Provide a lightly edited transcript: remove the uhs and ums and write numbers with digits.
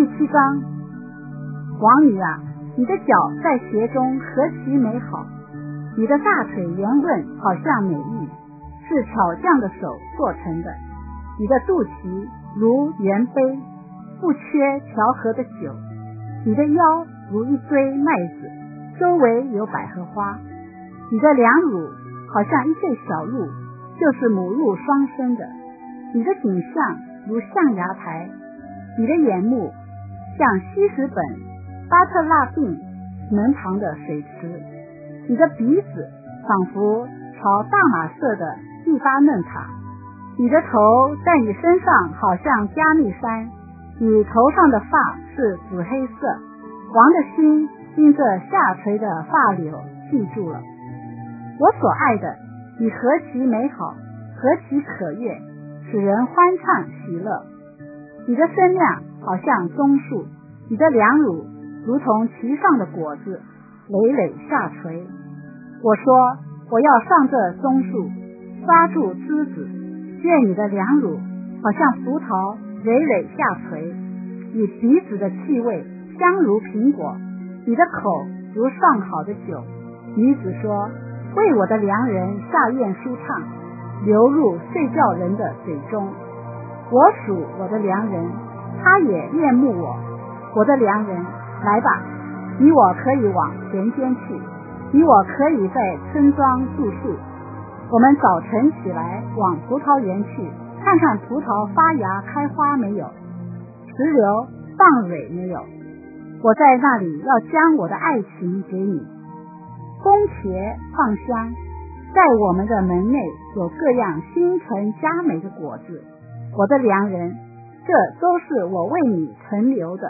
第7章，王女啊，你的脚在鞋中何其美好，你的大腿圆润好像美玉，是巧匠的手做成的，你的肚脐如圆杯，不缺调和的酒，你的腰如一堆麦子，周围有百合花，你的两乳好像一对小鹿，就是母鹿双生的，你的颈项如象牙台，你的眼目像西什本巴特拉并门旁的水池，你的鼻子仿佛朝大马色的利巴嫩塔，你的头在你身上好像加密山，你头上的发是紫黑色。王的心因这下垂的发绺记住了。我所爱的，你何其美好，何其可悦，使人欢畅喜乐。你的身量好像棕树，你的两乳如同其上的果子，累累下垂。我说，我要上这棕树，抓住枝子，愿你的两乳好像葡萄累累下垂。你鼻子的气味香如苹果，你的口如上好的酒。女子说，为我的良人下咽舒畅，流入睡觉人的嘴中。我属我的良人，他也恋慕我。我的良人，来吧，你我可以往田间去，你我可以在村庄住宿。我们早晨起来往葡萄园去，看看葡萄发芽开花没有，石榴放蕊没有。我在那里要将我的爱情给你。宫茄放香，在我们的门内有各样新陈佳美的果子。我的良人，这都是我为你存留的。